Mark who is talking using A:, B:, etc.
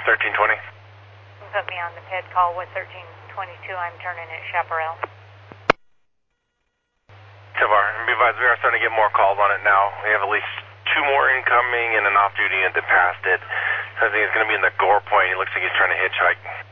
A: 1320.
B: Put me on the ped call with 1322. I'm turning at Chaparral.
A: Tavar, be advised, we are starting to get more calls on it now. We have at least 2 more incoming and an off-duty unit that passed it. I think it's going to be in the Gore Point. It looks like he's trying to hitchhike.